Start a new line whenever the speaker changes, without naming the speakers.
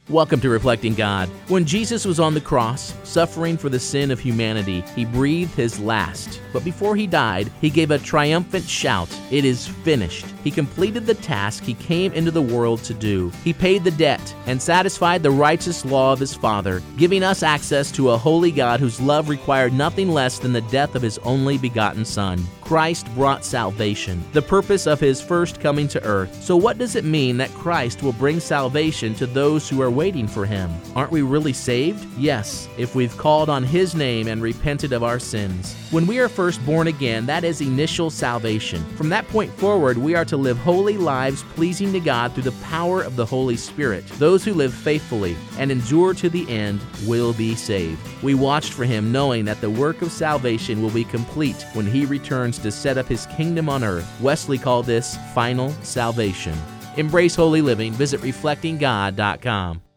Welcome to Reflecting God. When Jesus was on the cross, suffering for the sin of humanity, he breathed his last. But before he died, he gave a triumphant shout, "It is finished." He completed the task he came into the world to do. He paid the debt and satisfied the righteous law of his Father, giving us access to a holy God whose love required nothing less than the death of his only begotten Son. Christ brought salvation, the purpose of his first coming to earth. So what does it mean that Christ will bring salvation to those who are waiting for him? Aren't we really saved? Yes, if we've called on his name and repented of our sins. When we are first born again, that is initial salvation. From that point forward, we are to live holy lives pleasing to God through the power of the Holy Spirit. Those who live faithfully and endure to the end will be saved. We watched for him, knowing that the work of salvation will be complete when he returns to set up his kingdom on earth. Wesley called this final salvation. Embrace holy living. Visit reflectinggod.com.